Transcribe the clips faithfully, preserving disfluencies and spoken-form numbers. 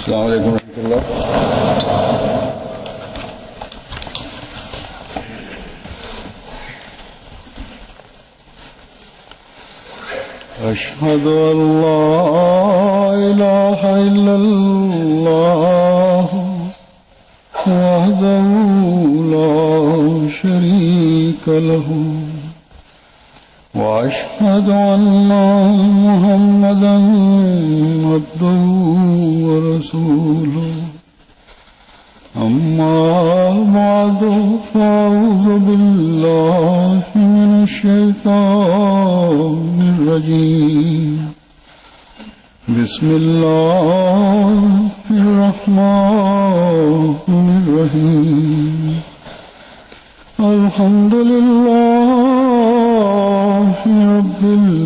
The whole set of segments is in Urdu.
السلام علیکم ورحمۃ اللہ. اشہد ان لا الہ الا اللہ وحدہ لا شریک لہ واشہد ان محمدا عبدہ ورسولہ. اما بعد فاعوذ باللہ من الشیطان الرجیم. بسم اللہ الرحمن الرحیم. الحمد للہ رب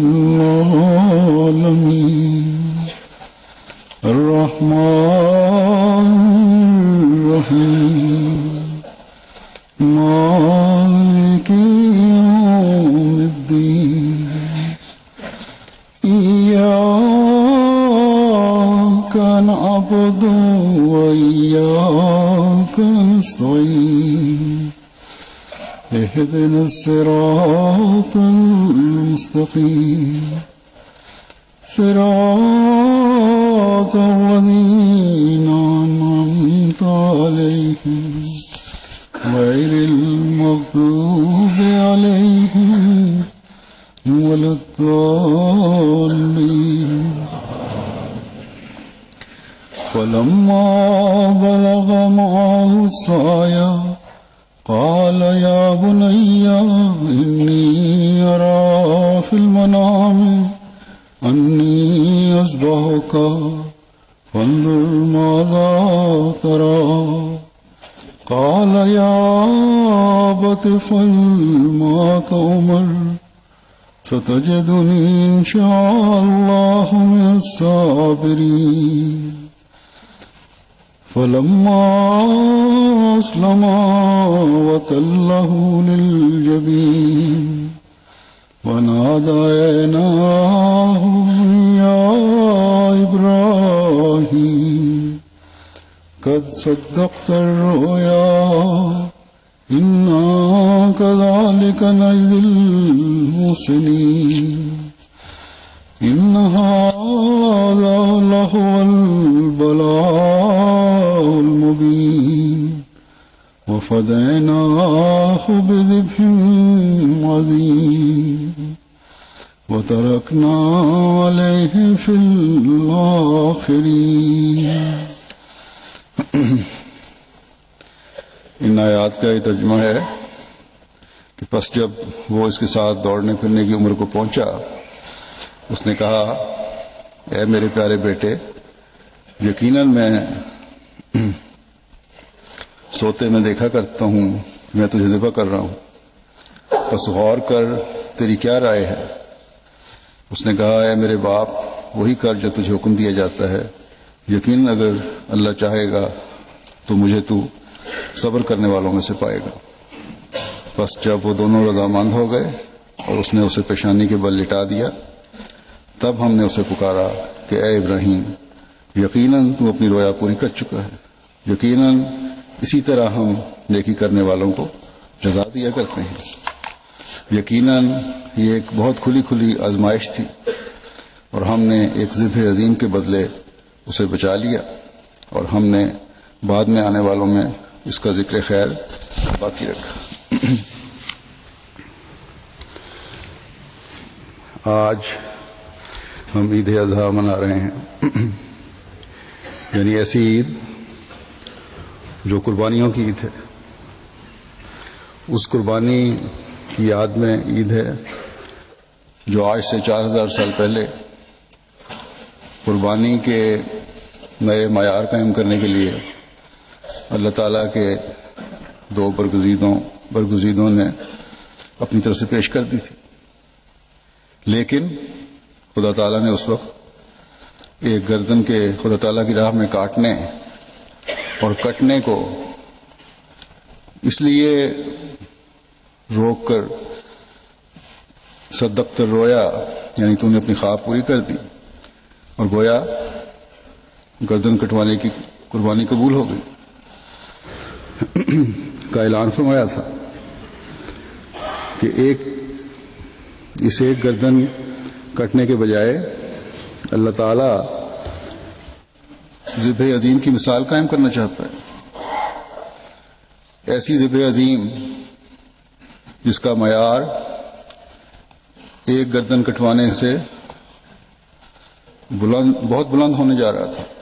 العالمین الرحمن الرحیم مالک یوم الدین. ایاک نعبد وایاک نستعین. اهدنا الصراط المستقيم صراط الذين أنعمت عليهم غير المغضوب عليهم ولا الضالين. فلما بلغ معه السعي قال يا بني إني أرى في المنام أني أذبحك فانظر ماذا ترى. قال يا أبت افعل ما تؤمر ستجدني إن شاء الله من الصابرين. فلما أسلما وتله للجبين وناديناه يا إبراهيم قد صدقت الرؤيا إنا كذلك نجزي المحسنين. إن هذا لهو البلاء المبين وفديناه بذبح عظيم وتركنا عليه في الآخرين. ان آیات کا یہ ترجمہ ہے کہ پس جب وہ اس کے ساتھ دوڑنے پھرنے کی عمر کو پہنچا اس نے کہا اے میرے پیارے بیٹے یقیناً میں سوتے میں دیکھا کرتا ہوں میں تجھے ذبح کر رہا ہوں بس غور کر تیری کیا رائے ہے. اس نے کہا اے میرے باپ وہی کر جو تجھے حکم دیا جاتا ہے. یقیناً اگر اللہ چاہے گا تو مجھے تو صبر کرنے والوں میں سے پائے گا. بس جب وہ دونوں رضامند ہو گئے اور اس نے اسے پیشانی کے بل لٹا دیا تب ہم نے اسے پکارا کہ اے ابراہیم یقیناً تو اپنی رویا پوری کر چکا ہے. یقیناً اسی طرح ہم نیکی کرنے والوں کو جزا دیا کرتے ہیں. یقیناً یہ ایک بہت کھلی کھلی آزمائش تھی اور ہم نے ایک ذبح عظیم کے بدلے اسے بچا لیا اور ہم نے بعد میں آنے والوں میں اس کا ذکر خیر باقی رکھا. آج ہم عید اضحیٰ منا رہے ہیں یعنی ایسی عید جو قربانیوں کی عید ہے. اس قربانی کی یاد میں عید ہے جو آج سے چار ہزار سال پہلے قربانی کے نئے معیار قائم کرنے کے لیے اللہ تعالیٰ کے دو برگزیدوں برگزیدوں نے اپنی طرف سے پیش کر دی تھی. لیکن خدا تعالیٰ نے اس وقت ایک گردن کے خدا تعالیٰ کی راہ میں کاٹنے اور کٹنے کو اس لیے روک کر صدقت رویا یعنی تو نے اپنی خواب پوری کر دی اور گویا گردن کٹوانے کی قربانی قبول ہو گئی کا اعلان فرمایا تھا کہ ایک اس ایک گردن کٹنے کے بجائے اللہ تعالی ذبح عظیم کی مثال قائم کرنا چاہتا ہے، ایسی ذبح عظیم جس کا معیار ایک گردن کٹوانے سے بلند بہت بلند ہونے جا رہا تھا،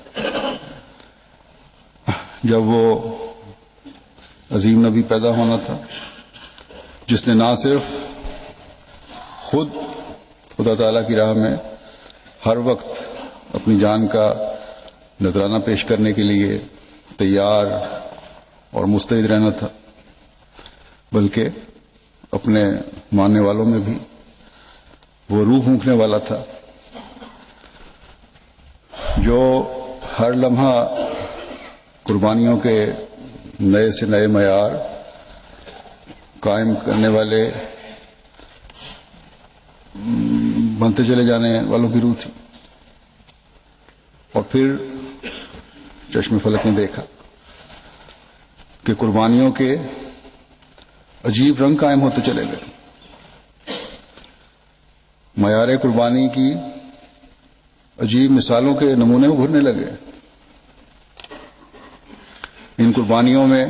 جب وہ عظیم نبی پیدا ہونا تھا جس نے نہ صرف خود خدا تعالیٰ کی راہ میں ہر وقت اپنی جان کا نذرانہ پیش کرنے کے لیے تیار اور مستعد رہنا تھا، بلکہ اپنے ماننے والوں میں بھی وہ روح پھونکنے والا تھا جو ہر لمحہ قربانیوں کے نئے سے نئے معیار قائم کرنے والے بنتے چلے جانے والوں کی روح تھی۔ اور پھر چشم فلک نے دیکھا کہ قربانیوں کے عجیب رنگ قائم ہوتے چلے گئے، معیار قربانی کی عجیب مثالوں کے نمونے ابھرنے لگے۔ ان قربانیوں میں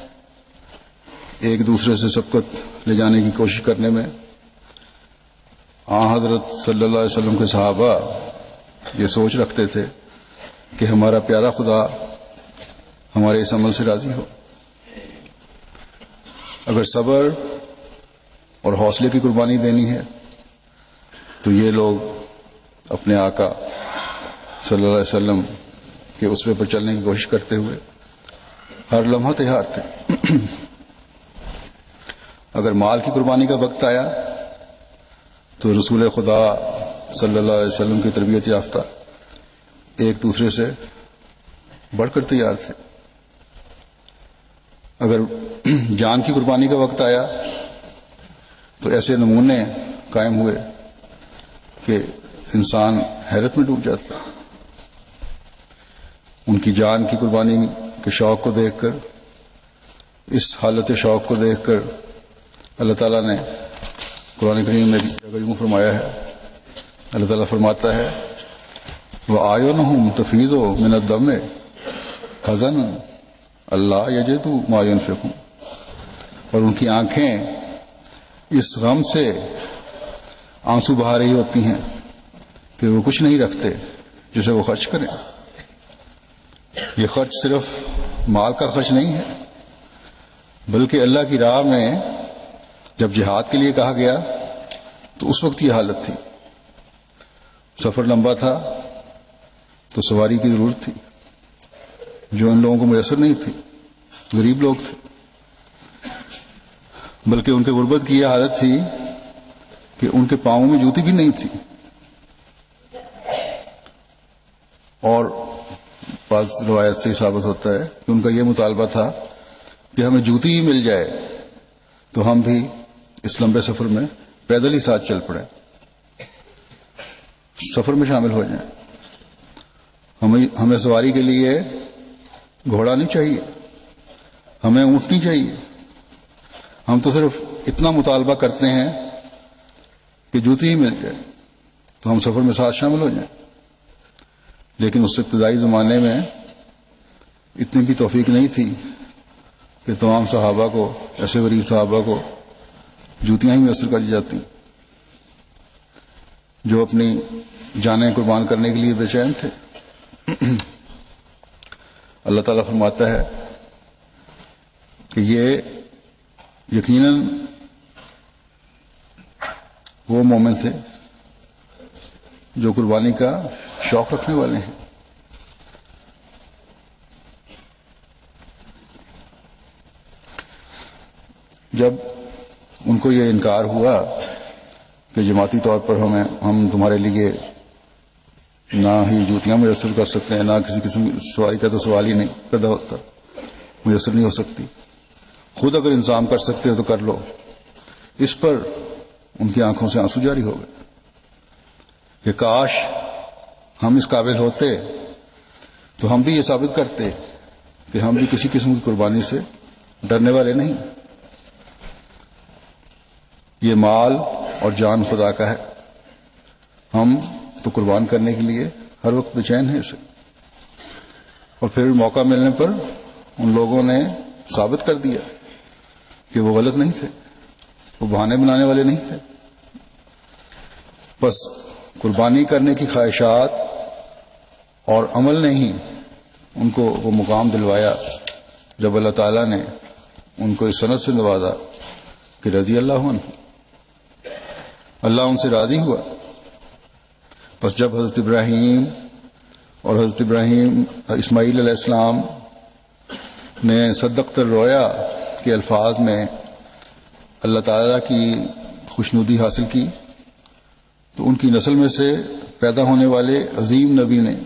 ایک دوسرے سے سبقت لے جانے کی کوشش کرنے میں آن حضرت صلی اللہ علیہ وسلم کے صحابہ یہ سوچ رکھتے تھے کہ ہمارا پیارا خدا ہمارے اس عمل سے راضی ہو۔ اگر صبر اور حوصلے کی قربانی دینی ہے تو یہ لوگ اپنے آقا صلی اللہ علیہ وسلم کے اسوے پر چلنے کی کوشش کرتے ہوئے ہر لمحہ تیار تھے۔ اگر مال کی قربانی کا وقت آیا تو رسول خدا صلی اللہ علیہ وسلم کی تربیت یافتہ ایک دوسرے سے بڑھ کر تیار تھے۔ اگر جان کی قربانی کا وقت آیا تو ایسے نمونے قائم ہوئے کہ انسان حیرت میں ڈوب جاتا۔ ان کی جان کی قربانی کے شوق کو دیکھ کر، اس حالت شوق کو دیکھ کر اللہ تعالیٰ نے قرآن کریم میں جگہ یوں فرمایا ہے، اللہ تعالیٰ فرماتا ہے وَأَعْيُنُهُمْ تَفِيضُ مِنَ الدَّمْعِ حَزَنًا أَلَّا يَجِدُوا مَا يُنْفِقُونَ، اور ان کی آنکھیں اس غم سے آنسو بہا رہی ہوتی ہیں کہ وہ کچھ نہیں رکھتے جسے وہ خرچ کریں۔ یہ خرچ صرف مال کا خرچ نہیں ہے، بلکہ اللہ کی راہ میں جب جہاد کے لیے کہا گیا تو اس وقت یہ حالت تھی۔ سفر لمبا تھا تو سواری کی ضرورت تھی جو ان لوگوں کو میسر نہیں تھی، غریب لوگ تھے، بلکہ ان کے غربت کی یہ حالت تھی کہ ان کے پاؤں میں جوتی بھی نہیں تھی، اور بعض روایت سے ثابت ہوتا ہے کہ ان کا یہ مطالبہ تھا کہ ہمیں جوتی ہی مل جائے تو ہم بھی اس لمبے سفر میں پیدل ہی ساتھ چل پڑے، سفر میں شامل ہو جائیں۔ ہمیں ہمیں سواری کے لیے گھوڑا نہیں چاہیے، ہمیں اونٹ نہیں چاہیے، ہم تو صرف اتنا مطالبہ کرتے ہیں کہ جوتی ہی مل جائے تو ہم سفر میں ساتھ شامل ہو جائیں۔ لیکن اس ابتدائی زمانے میں اتنی بھی توفیق نہیں تھی کہ تمام صحابہ کو، ایسے غریب صحابہ کو جوتیاں ہی میسر کر دی جاتی جو اپنی جانیں قربان کرنے کے لیے بے چین تھے۔ اللہ تعالیٰ فرماتا ہے کہ یہ یقیناً وہ مومن تھے جو قربانی کا شوق رکھنے والے ہیں۔ جب ان کو یہ انکار ہوا کہ جماعتی طور پر ہمیں ہم تمہارے لیے نہ ہی جوتیاں میسر کر سکتے ہیں، نہ کسی قسم کی سواری کا تو سوال ہی نہیں پیدا ہوتا، میسر نہیں ہو سکتی، خود اگر انتظام کر سکتے ہو تو کر لو، اس پر ان کی آنکھوں سے آنسو جاری ہو گئے کہ کاش ہم اس قابل ہوتے تو ہم بھی یہ ثابت کرتے کہ ہم بھی کسی قسم کی قربانی سے ڈرنے والے نہیں. یہ مال اور جان خدا کا ہے، ہم تو قربان کرنے کے لیے ہر وقت بے چین ہیں اسے. اور پھر موقع ملنے پر ان لوگوں نے ثابت کر دیا کہ وہ غلط نہیں تھے، وہ بہانے بنانے والے نہیں تھے. بس قربانی کرنے کی خواہشات اور عمل نے ہی ان کو وہ مقام دلوایا جب اللہ تعالیٰ نے ان کو اس سند سے نوازا کہ رضی اللہ عنہ، اللہ ان سے راضی ہوا. بس جب حضرت ابراہیم اور حضرت ابراہیم اسماعیل علیہ السلام نے صدقت الرؤیا کے الفاظ میں اللہ تعالیٰ کی خوشنودی حاصل کی تو ان کی نسل میں سے پیدا ہونے والے عظیم نبی نے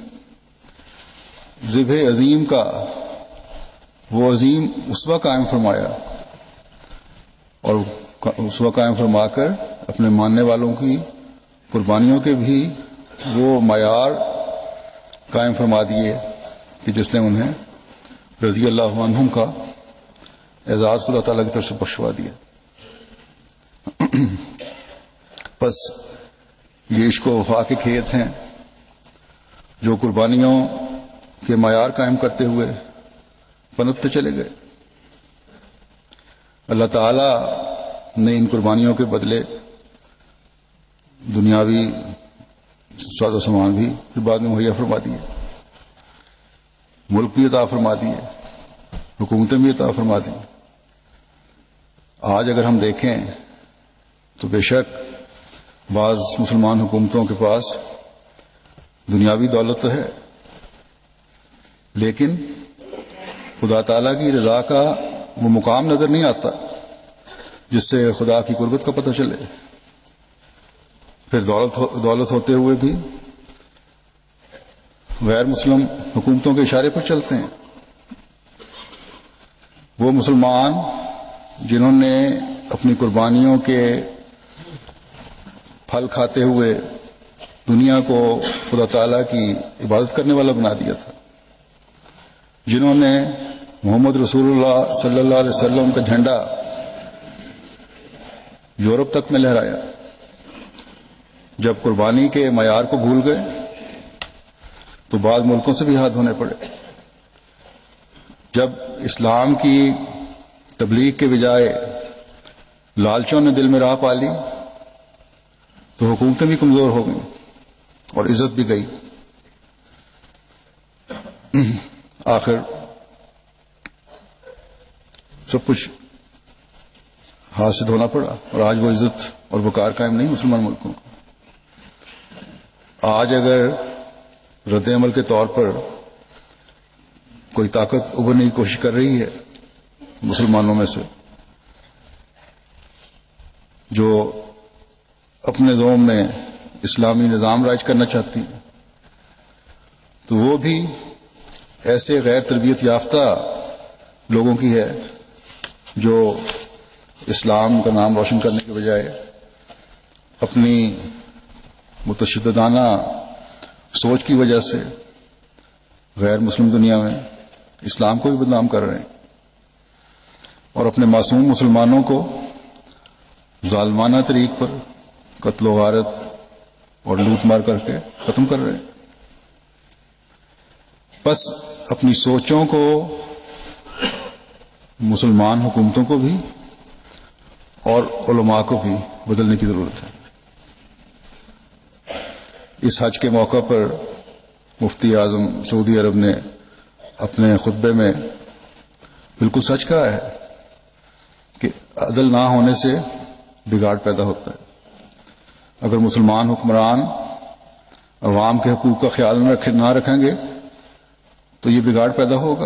ذبح عظیم کا وہ عظیم اسوہ قائم فرمایا اور اسوہ قائم فرما کر اپنے ماننے والوں کی قربانیوں کے بھی وہ معیار قائم فرما دیے کہ جس نے انہیں رضی اللہ عنہم کا اعزاز خدا تعالیٰ کی طرف سے بخشوا دیا. بس یہ عشق و وفا کے کھیت ہیں جو قربانیوں کے معیار قائم کرتے ہوئے پنپتے چلے گئے. اللہ تعالیٰ نے ان قربانیوں کے بدلے دنیاوی ساز و سامان بھی پھر بعد میں مہیا فرما دیے، ملک بھی عطا فرما دیے، حکومتیں بھی عطا فرما دی. آج اگر ہم دیکھیں تو بے شک بعض مسلمان حکومتوں کے پاس دنیاوی دولت تو ہے، لیکن خدا تعالیٰ کی رضا کا وہ مقام نظر نہیں آتا جس سے خدا کی قربت کا پتہ چلے. پھر دولت دولت ہوتے ہوئے بھی غیر مسلم حکومتوں کے اشارے پر چلتے ہیں. وہ مسلمان جنہوں نے اپنی قربانیوں کے پھل کھاتے ہوئے دنیا کو خدا تعالیٰ کی عبادت کرنے والا بنا دیا تھا، جنہوں نے محمد رسول اللہ صلی اللہ علیہ وسلم کا جھنڈا یورپ تک میں لہرایا، جب قربانی کے معیار کو بھول گئے تو بعض ملکوں سے بھی ہاتھ دھونے پڑے. جب اسلام کی تبلیغ کے بجائے لالچوں نے دل میں راہ پا لی تو حکومتیں بھی کمزور ہو گئیں اور عزت بھی گئی. آخر سب کچھ ہاتھ سے دھونا پڑا اور آج وہ عزت اور وقار قائم نہیں مسلمان ملکوں کو. آج اگر رد عمل کے طور پر کوئی طاقت ابھرنے کی کوشش کر رہی ہے مسلمانوں میں سے جو اپنے زوم میں اسلامی نظام رائج کرنا چاہتی ہے، تو وہ بھی ایسے غیر تربیت یافتہ لوگوں کی ہے جو اسلام کا نام روشن کرنے کے بجائے اپنی متشددانہ سوچ کی وجہ سے غیر مسلم دنیا میں اسلام کو بھی بدنام کر رہے ہیں اور اپنے معصوم مسلمانوں کو ظالمانہ طریق پر قتل و غارت اور لوٹ مار کر کے ختم کر رہے ہیں. بس اپنی سوچوں کو مسلمان حکومتوں کو بھی اور علماء کو بھی بدلنے کی ضرورت ہے. اس حج کے موقع پر مفتی اعظم سعودی عرب نے اپنے خطبے میں بالکل سچ کہا ہے کہ عدل نہ ہونے سے بگاڑ پیدا ہوتا ہے. اگر مسلمان حکمران عوام کے حقوق کا خیال نہ رکھیں نہ رکھیں گے تو یہ بگاڑ پیدا ہوگا.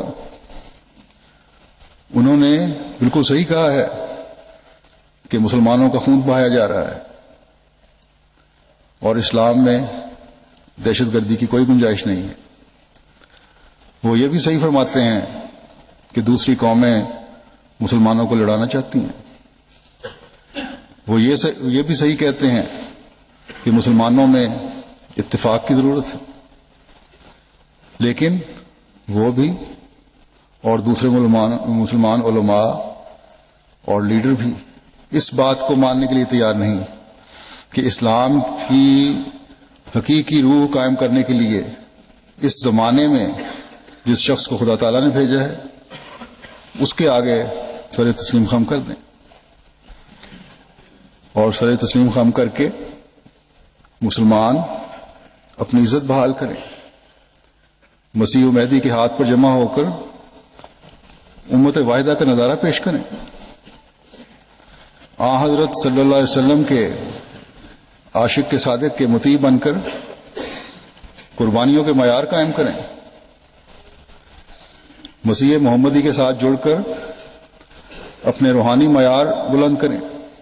انہوں نے بالکل صحیح کہا ہے کہ مسلمانوں کا خون بہایا جا رہا ہے اور اسلام میں دہشت گردی کی کوئی گنجائش نہیں ہے. وہ یہ بھی صحیح فرماتے ہیں کہ دوسری قومیں مسلمانوں کو لڑانا چاہتی ہیں. وہ یہ بھی صحیح کہتے ہیں کہ مسلمانوں میں اتفاق کی ضرورت ہے، لیکن وہ بھی اور دوسرے مسلمان علماء اور لیڈر بھی اس بات کو ماننے کے لیے تیار نہیں کہ اسلام کی حقیقی روح قائم کرنے کے لیے اس زمانے میں جس شخص کو خدا تعالیٰ نے بھیجا ہے اس کے آگے سر تسلیم خم کر دیں اور سر تسلیم خم کر کے مسلمان اپنی عزت بحال کریں، مسیح و مہدی کے ہاتھ پر جمع ہو کر امت واحدہ کا نظارہ پیش کریں، آن حضرت صلی اللہ علیہ وسلم کے عاشق کے صادق کے مطیع بن کر قربانیوں کے معیار قائم کریں، مسیح محمدی کے ساتھ جڑ کر اپنے روحانی معیار بلند کریں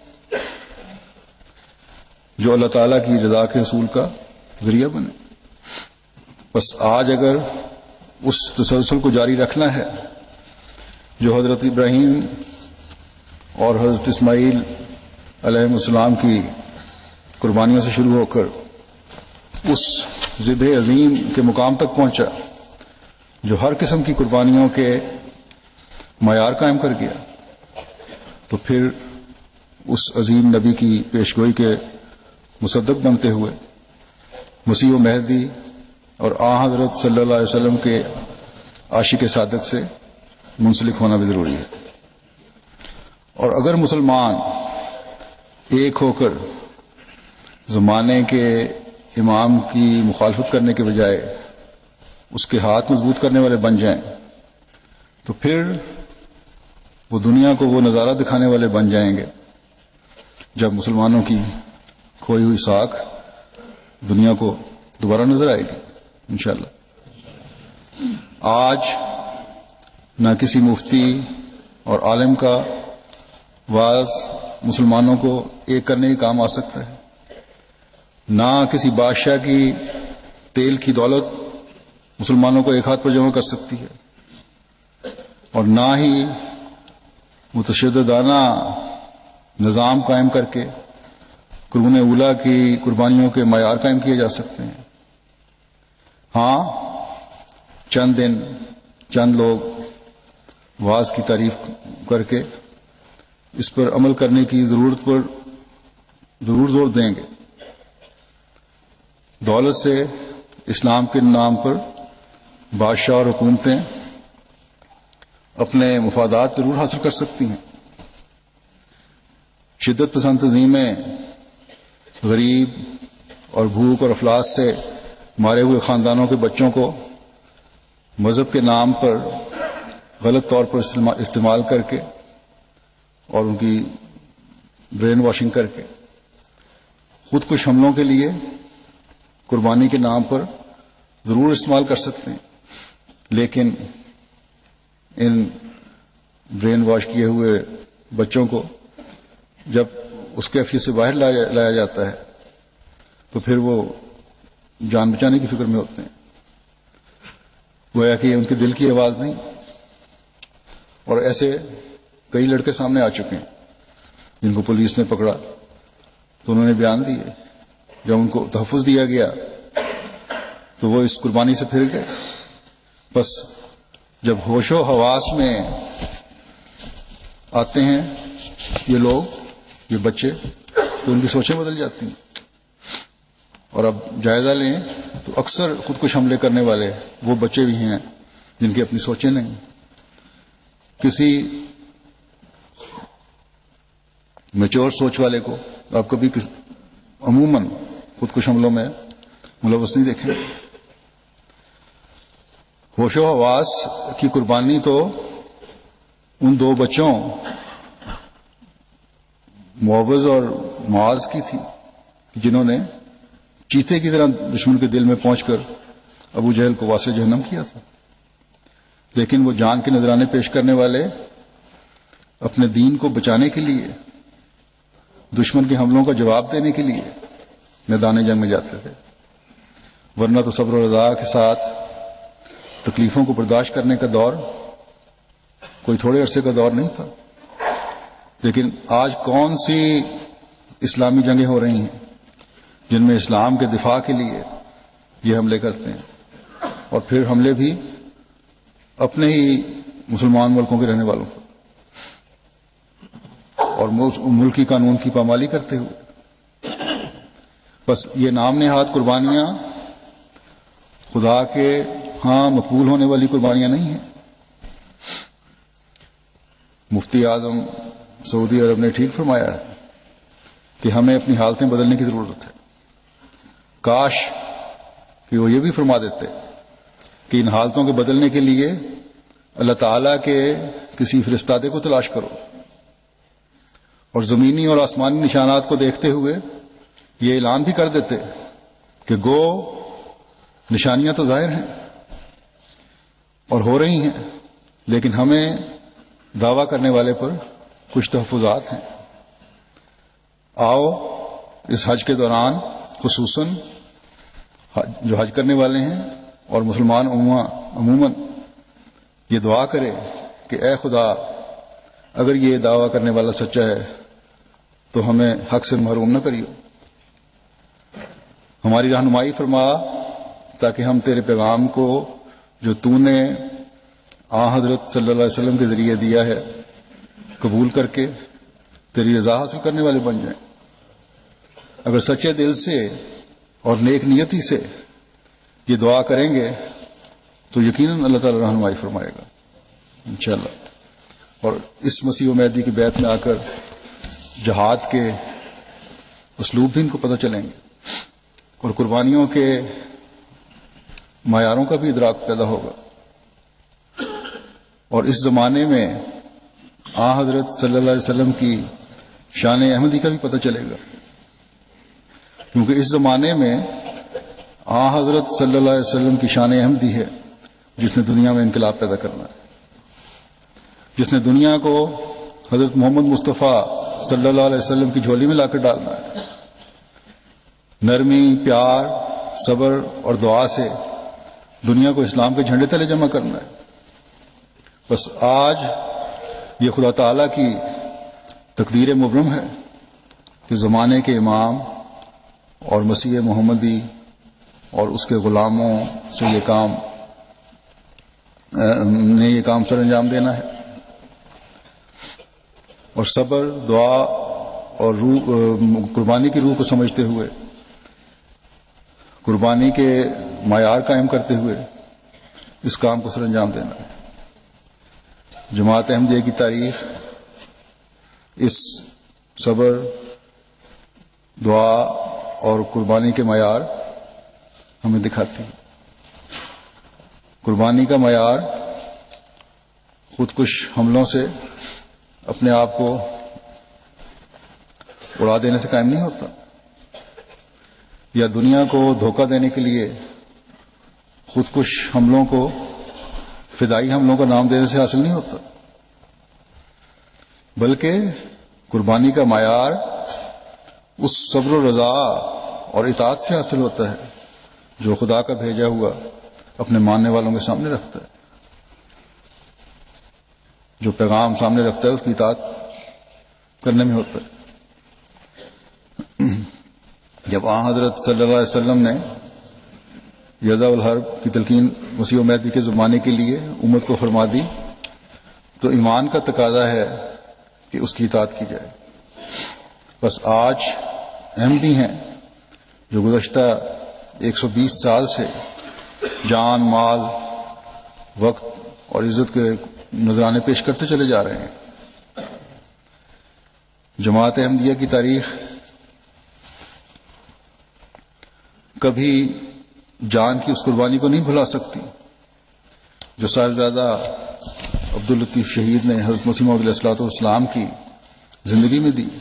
جو اللہ تعالیٰ کی رضا کے حصول کا ذریعہ بنے۔ بس آج اگر اس تسلسل کو جاری رکھنا ہے جو حضرت ابراہیم اور حضرت اسماعیل علیہ السلام کی قربانیوں سے شروع ہو کر اس ذبح عظیم کے مقام تک پہنچا جو ہر قسم کی قربانیوں کے معیار قائم کر گیا، تو پھر اس عظیم نبی کی پیشگوئی کے مصدق بنتے ہوئے مسیح و مہدی اور آن حضرت صلی اللہ علیہ وسلم کے عاشق صادق سے منسلک ہونا بھی ضروری ہے۔ اور اگر مسلمان ایک ہو کر زمانے کے امام کی مخالفت کرنے کے بجائے اس کے ہاتھ مضبوط کرنے والے بن جائیں تو پھر وہ دنیا کو وہ نظارہ دکھانے والے بن جائیں گے جب مسلمانوں کی کھوئی ہوئی ساکھ دنیا کو دوبارہ نظر آئے گی انشاءاللہ۔ آج نہ کسی مفتی اور عالم کا واعظ مسلمانوں کو ایک کرنے کے کام آ سکتا ہے، نہ کسی بادشاہ کی تیل کی دولت مسلمانوں کو ایک ہاتھ پر جمع کر سکتی ہے، اور نہ ہی متشددانہ نظام قائم کر کے قرون اولیٰ کی قربانیوں کے معیار قائم کیے جا سکتے ہیں۔ ہاں، چند دن چند لوگ واعظ کی تعریف کر کے اس پر عمل کرنے کی ضرورت پر ضرور زور دیں گے، دولت سے اسلام کے نام پر بادشاہ اور حکومتیں اپنے مفادات ضرور حاصل کر سکتی ہیں۔ شدت پسند تنظیمیں غریب اور بھوک اور افلاس سے مارے ہوئے خاندانوں کے بچوں کو مذہب کے نام پر غلط طور پر استعمال کر کے اور ان کی برین واشنگ کر کے خود کش حملوں کے لیے قربانی کے نام پر ضرور استعمال کر سکتے ہیں، لیکن ان برین واش کیے ہوئے بچوں کو جب اس کیفیت سے باہر لایا جاتا ہے تو پھر وہ جان بچانے کی فکر میں ہوتے ہیں، گویا کہ ان کے دل کی آواز نہیں۔ اور ایسے کئی لڑکے سامنے آ چکے ہیں جن کو پولیس نے پکڑا تو انہوں نے بیان دیے، جب ان کو تحفظ دیا گیا تو وہ اس قربانی سے پھر گئے۔ بس جب ہوش و حواس میں آتے ہیں یہ لوگ، یہ بچے، تو ان کی سوچیں بدل جاتی ہیں۔ اور اب جائزہ لیں تو اکثر خود کش حملے کرنے والے وہ بچے بھی ہیں جن کی اپنی سوچیں نہیں۔ کسی میچور سوچ والے کو آپ کبھی عموماً خود کش حملوں میں ملوث نہیں دیکھیں گے۔ ہوش و حواس کی قربانی تو ان دو بچوں معوذ اور معاذ کی تھی جنہوں نے چیتے کی طرح دشمن کے دل میں پہنچ کر ابو جہل کو واسع جہنم کیا تھا، لیکن وہ جان کے نذرانے پیش کرنے والے اپنے دین کو بچانے کے لیے، دشمن کے حملوں کا جواب دینے کے لیے میدان جنگ میں جاتے تھے، ورنہ تو صبر و رضا کے ساتھ تکلیفوں کو برداشت کرنے کا دور کوئی تھوڑے عرصے کا دور نہیں تھا۔ لیکن آج کون سی اسلامی جنگیں ہو رہی ہیں جن میں اسلام کے دفاع کے لیے یہ حملے کرتے ہیں، اور پھر حملے بھی اپنے ہی مسلمان ملکوں کے رہنے والوں پر اور ملکی قانون کی پامالی کرتے ہوئے. بس یہ نام نہاد قربانیاں خدا کے ہاں مقبول ہونے والی قربانیاں نہیں ہیں. مفتی اعظم سعودی عرب نے ٹھیک فرمایا ہے کہ ہمیں اپنی حالتیں بدلنے کی ضرورت ہے. کاش کہ وہ یہ بھی فرما دیتے کہ ان حالتوں کے بدلنے کے لیے اللہ تعالیٰ کے کسی فرستادے کو تلاش کرو، اور زمینی اور آسمانی نشانات کو دیکھتے ہوئے یہ اعلان بھی کر دیتے کہ گو نشانیاں تو ظاہر ہیں اور ہو رہی ہیں، لیکن ہمیں دعویٰ کرنے والے پر کچھ تحفظات ہیں. آؤ اس حج کے دوران خصوصاً جو حج کرنے والے ہیں اور مسلمان عموماً یہ دعا کرے کہ اے خدا، اگر یہ دعویٰ کرنے والا سچا ہے تو ہمیں حق سے محروم نہ کریو. ہماری رہنمائی فرما تاکہ ہم تیرے پیغام کو جو تو نے آن حضرت صلی اللہ علیہ وسلم کے ذریعے دیا ہے قبول کر کے تیری رضا حاصل کرنے والے بن جائیں. اگر سچے دل سے اور نیک نیتی سے یہ دعا کریں گے تو یقیناً اللہ تعالی رہنمائی فرمائے گا انشاءاللہ. اور اس مسیح و مہدی کی بیعت میں آ کر جہاد کے اسلوب بھی ان کو پتہ چلیں گے اور قربانیوں کے معیاروں کا بھی ادراک پیدا ہوگا. اور اس زمانے میں آن حضرت صلی اللہ علیہ وسلم کی شان احمدی کا بھی پتہ چلے گا، کیونکہ اس زمانے میں آن حضرت صلی اللہ علیہ وسلم کی شان احمدی ہے جس نے دنیا میں انقلاب پیدا کرنا ہے، جس نے دنیا کو حضرت محمد مصطفیٰ صلی اللہ علیہ وسلم کی جھولی میں لا کر ڈالنا ہے. نرمی، پیار، صبر اور دعا سے دنیا کو اسلام کے جھنڈے تلے جمع کرنا ہے. بس آج یہ خدا تعالیٰ کی تقدیر مبرم ہے کہ زمانے کے امام اور مسیح محمدی اور اس کے غلاموں سے یہ کام نے یہ کام سر انجام دینا ہے. اور صبر، دعا اور روح قربانی کی روح کو سمجھتے ہوئے، قربانی کے معیار قائم کرتے ہوئے اس کام کو سر انجام دینا ہے. جماعت احمدیہ کی تاریخ اس صبر، دعا اور قربانی کے معیار ہمیں دکھاتی ہے. قربانی کا معیار خودکش حملوں سے اپنے آپ کو اڑا دینے سے قائم نہیں ہوتا، یا دنیا کو دھوکہ دینے کے لیے خودکش حملوں کو فدائی حملوں کا نام دینے سے حاصل نہیں ہوتا، بلکہ قربانی کا معیار اس صبر و رضا اور اطاعت سے حاصل ہوتا ہے جو خدا کا بھیجا ہوا اپنے ماننے والوں کے سامنے رکھتا ہے. جو پیغام سامنے رکھتا ہے اس کی اطاعت کرنے میں ہوتا ہے. جب آن حضرت صلی اللہ علیہ وسلم نے یضع الحرب کی تلقین مسیح و مہدی کے زمانے کے لیے امت کو فرما دی تو ایمان کا تقاضا ہے کہ اس کی اطاعت کی جائے. بس آج احمدی ہیں جو گزشتہ ایک سو بیس سال سے جان، مال، وقت اور عزت کے نذرانے پیش کرتے چلے جا رہے ہیں. جماعت احمدیہ کی تاریخ کبھی جان کی اس قربانی کو نہیں بھلا سکتی جو صاحبزادہ عبداللطیف شہید نے حضرت مسیح موعود علیہ الصلوۃ والسلام کی زندگی میں دی.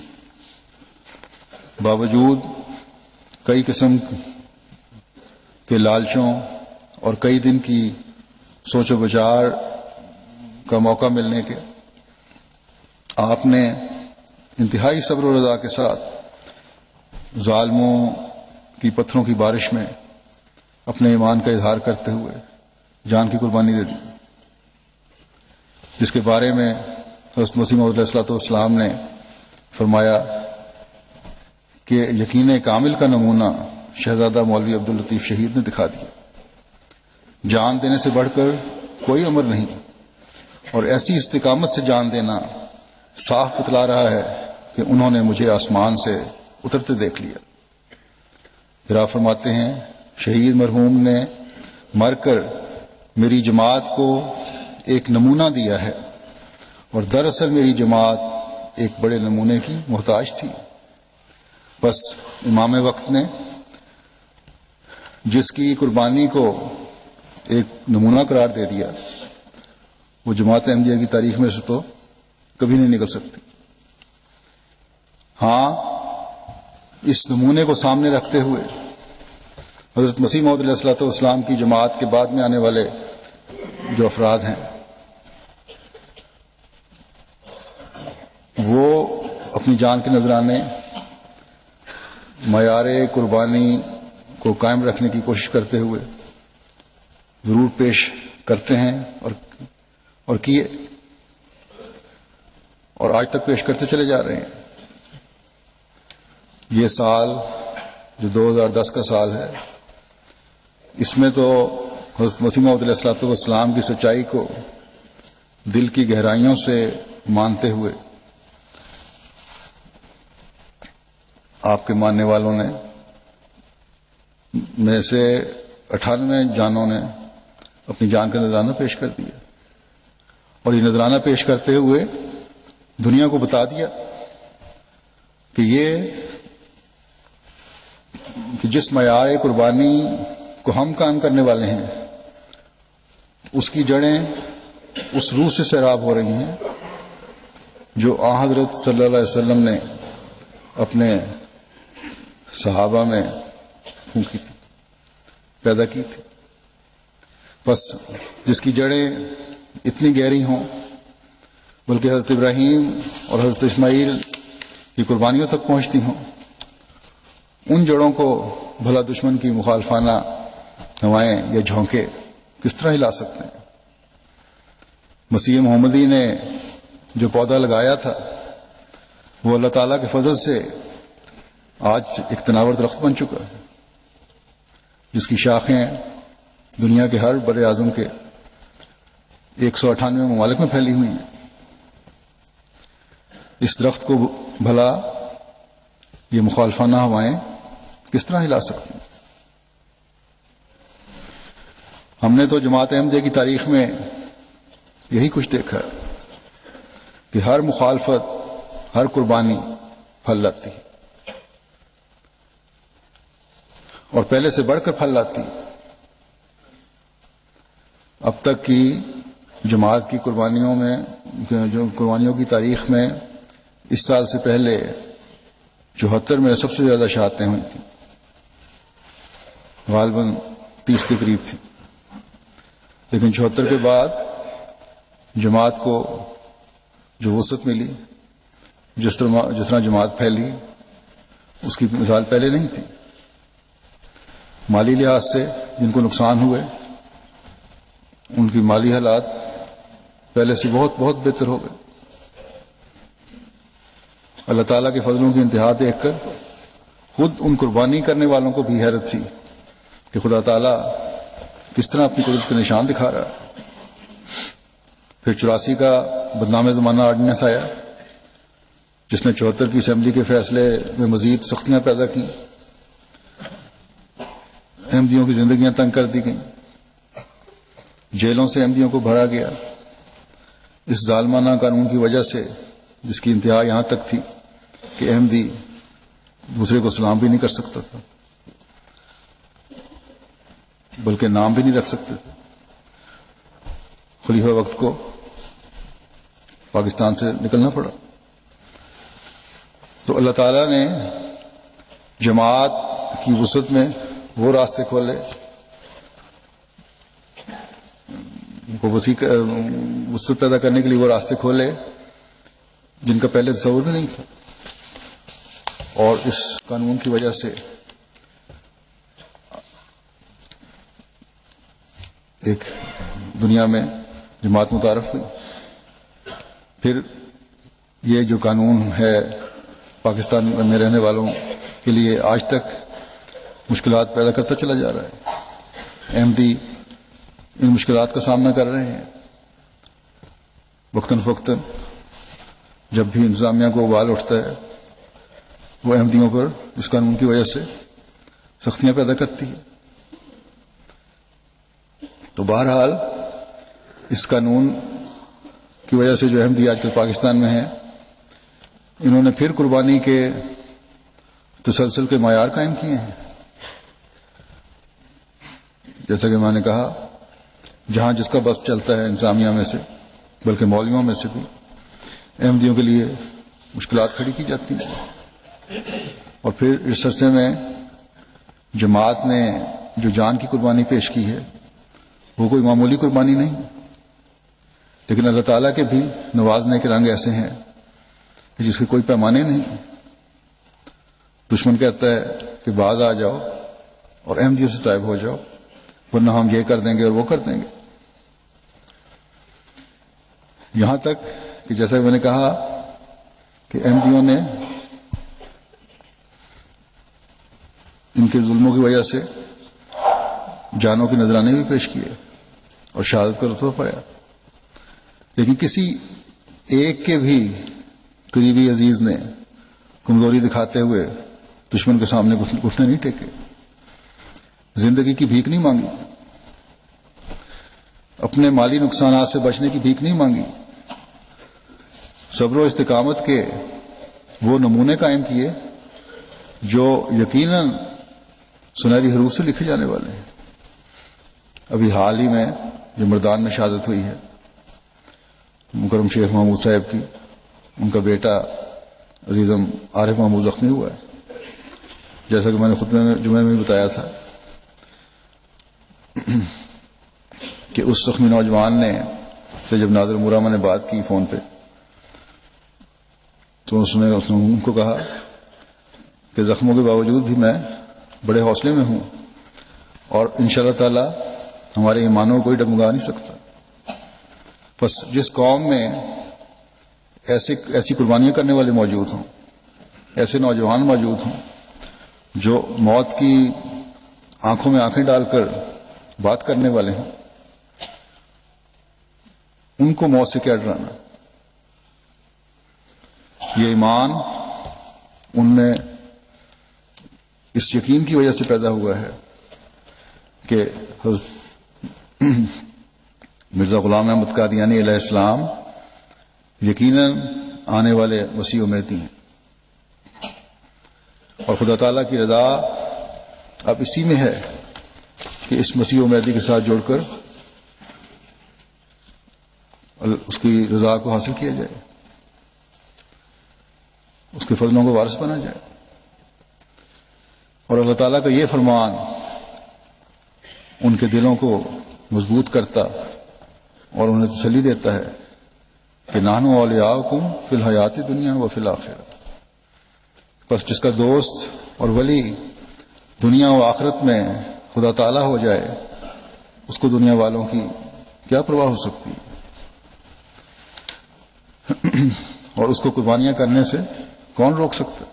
باوجود کئی قسم کے لالچوں اور کئی دن کی سوچ و بچار کا موقع ملنے کے آپ نے انتہائی صبر و رضا کے ساتھ ظالموں کی پتھروں کی بارش میں اپنے ایمان کا اظہار کرتے ہوئے جان کی قربانی دے دی، جس کے بارے میں حضرت مسیح موعود علیہ الصلوۃ والسلام نے فرمایا کہ یقین کامل کا نمونہ شہزادہ مولوی عبداللطیف شہید نے دکھا دیا. جان دینے سے بڑھ کر کوئی امر نہیں، اور ایسی استقامت سے جان دینا صاف بتلا رہا ہے کہ انہوں نے مجھے آسمان سے اترتے دیکھ لیا۔ پھر آپ فرماتے ہیں شہید مرحوم نے مر کر میری جماعت کو ایک نمونہ دیا ہے، اور دراصل میری جماعت ایک بڑے نمونے کی محتاج تھی۔ بس امام وقت نے جس کی قربانی کو ایک نمونہ قرار دے دیا، وہ جماعت احمدیہ کی تاریخ میں سے تو کبھی نہیں نکل سکتی۔ ہاں، اس نمونے کو سامنے رکھتے ہوئے حضرت مسیح موعود علیہ الصلوۃ والسلام کی جماعت کے بعد میں آنے والے جو افراد ہیں وہ اپنی جان کے نذرانے معیار قربانی کو قائم رکھنے کی کوشش کرتے ہوئے ضرور پیش کرتے ہیں اور اور کیے اور آج تک پیش کرتے چلے جا رہے ہیں۔ یہ سال جو دو ہزار دس کا سال ہے، اس میں تو حضرت مسیح موعود علیہ الصلوۃ والسلام کی سچائی کو دل کی گہرائیوں سے مانتے ہوئے آپ کے ماننے والوں نے میں سے اٹھانوے جانوں نے اپنی جان کا نذرانہ پیش کر دیا، اور یہ نذرانہ پیش کرتے ہوئے دنیا کو بتا دیا کہ یہ کہ جس معیار قربانی کو ہم قائم کرنے والے ہیں اس کی جڑیں اس روح سے سیراب ہو رہی ہیں جو آن حضرت صلی اللہ علیہ وسلم نے اپنے صحابہ میں پھونکی تھی، پیدا کی تھی۔ بس جس کی جڑیں اتنی گہری ہوں بلکہ حضرت ابراہیم اور حضرت اسماعیل کی قربانیوں تک پہنچتی ہوں، ان جڑوں کو بھلا دشمن کی مخالفانہ ہوائیں یا جھونکے کس طرح ہلا سکتے ہیں؟ مسیح محمدی نے جو پودا لگایا تھا وہ اللہ تعالیٰ کے فضل سے آج ایک تناور درخت بن چکا ہے، جس کی شاخیں دنیا کے ہر بر اعظم کے ایک سو اٹھانوے ممالک میں پھیلی ہوئی ہیں۔ اس درخت کو بھلا یہ مخالفانہ ہوائیں کس طرح ہلا سکتی ہیں؟ ہم نے تو جماعت احمدیہ کی تاریخ میں یہی کچھ دیکھا ہے کہ ہر مخالفت، ہر قربانی پھل لاتی ہے، اور پہلے سے بڑھ کر پھل لاتی ہے۔ اب تک کی جماعت کی قربانیوں میں جو قربانیوں کی تاریخ میں اس سال سے پہلے چوہتر میں سب سے زیادہ شہادتیں ہوئی تھیں، غالباً تیس کے قریب تھی، لیکن چوہتر کے بعد جماعت کو جو وسعت ملی، جس طرح جس طرح جماعت پھیلی، اس کی مثال پہلے نہیں تھی۔ مالی لحاظ سے جن کو نقصان ہوئے ان کی مالی حالات پہلے سے بہت بہت بہتر ہو گئے۔ اللہ تعالیٰ کے فضلوں کی انتہا دیکھ کر خود ان قربانی کرنے والوں کو بھی حیرت تھی کہ خدا تعالیٰ کس طرح اپنی قدرت کا نشان دکھا رہا ہے۔ پھر چوراسی کا بدنام زمانہ آرڈیننس آیا جس نے چوہتر کی اسمبلی کے فیصلے میں مزید سختیاں پیدا کی، احمدیوں کی زندگیاں تنگ کر دی گئیں، جیلوں سے احمدیوں کو بھرا گیا اس ظالمانہ قانون کی وجہ سے، جس کی انتہا یہاں تک تھی کہ احمدی دوسرے کو سلام بھی نہیں کر سکتا تھا، بلکہ نام بھی نہیں رکھ سکتے تھے۔ خلیفہ وقت کو پاکستان سے نکلنا پڑا۔ تو اللہ تعالیٰ نے جماعت کی وسعت میں وہ راستے کھولے، وہ وسیع وسعت پیدا کرنے کے لیے وہ راستے کھولے جن کا پہلے تصور بھی نہیں تھا، اور اس قانون کی وجہ سے ایک دنیا میں جماعت متعارف ہوئی۔ پھر یہ جو قانون ہے پاکستان میں رہنے والوں کے لیے آج تک مشکلات پیدا کرتا چلا جا رہا ہے۔ احمدی ان مشکلات کا سامنا کر رہے ہیں. وقتاً فوقتاً جب بھی انتظامیہ کو ابال اٹھتا ہے وہ احمدیوں پر اس قانون کی وجہ سے سختیاں پیدا کرتی ہے. تو بہرحال اس قانون کی وجہ سے جو احمدی آج کل پاکستان میں ہیں انہوں نے پھر قربانی کے تسلسل کے معیار قائم کیے ہیں. جیسا کہ میں نے کہا جہاں جس کا بس چلتا ہے انتظامیہ میں سے بلکہ مولویوں میں سے بھی احمدیوں کے لیے مشکلات کھڑی کی جاتی ہیں. اور پھر اس عرصے میں جماعت نے جو جان کی قربانی پیش کی ہے وہ کوئی معمولی قربانی نہیں، لیکن اللہ تعالیٰ کے بھی نوازنے کے رنگ ایسے ہیں کہ جس کے کوئی پیمانے نہیں. دشمن کہتا ہے کہ باز آ جاؤ اور احمدیوں سے طائب ہو جاؤ ورنہ ہم یہ کر دیں گے اور وہ کر دیں گے. یہاں تک کہ جیسا کہ میں نے کہا کہ احمدیوں نے ان کے ظلموں کی وجہ سے جانوں کے نذرانے بھی پیش کیے اور شہادت کا رتبہ پایا، لیکن کسی ایک کے بھی قریبی عزیز نے کمزوری دکھاتے ہوئے دشمن کے سامنے گھٹنے نہیں ٹیکے، زندگی کی بھیک نہیں مانگی، اپنے مالی نقصانات سے بچنے کی بھیک نہیں مانگی. صبر و استقامت کے وہ نمونے قائم کیے جو یقیناً سنہری حروف سے لکھے جانے والے ہیں. ابھی حال ہی میں جو مردان میں شہادت ہوئی ہے مکرم شیخ محمود صاحب کی، ان کا بیٹا عزیزم عارف محمود زخمی ہوا ہے. جیسا کہ میں نے خطبے میں جمعے میں بتایا تھا کہ اس زخمی نوجوان نے سے جب نادر مرامہ نے بات کی فون پہ تو اس نے ان کو کہا کہ زخموں کے باوجود بھی میں بڑے حوصلے میں ہوں اور انشاءاللہ تعالی ہمارے ایمانوں کو کوئی ڈگمگا نہیں سکتا. بس جس قوم میں ایسے ایسی قربانیاں کرنے والے موجود ہوں، ایسے نوجوان موجود ہوں جو موت کی آنکھوں میں آنکھیں ڈال کر بات کرنے والے ہیں، ان کو موت سے کیا ڈرانا. یہ ایمان ان میں اس یقین کی وجہ سے پیدا ہوا ہے کہ مرزا غلام احمد قادیانی علیہ السلام یقیناً آنے والے مسیح و مہدی ہیں، اور خدا تعالیٰ کی رضا اب اسی میں ہے کہ اس مسیح و مہدی کے ساتھ جوڑ کر اس کی رضا کو حاصل کیا جائے، اس کے فضلوں کو وارث بنا جائے. اور اللہ تعالیٰ کا یہ فرمان ان کے دلوں کو مضبوط کرتا اور انہیں تسلی دیتا ہے کہ نحن اولیاؤکم فی الحیات دنیا و فی الآخرہ. بس جس کا دوست اور ولی دنیا و آخرت میں خدا تعالیٰ ہو جائے اس کو دنیا والوں کی کیا پرواہ ہو سکتی ہے، اور اس کو قربانیاں کرنے سے کون روک سکتا.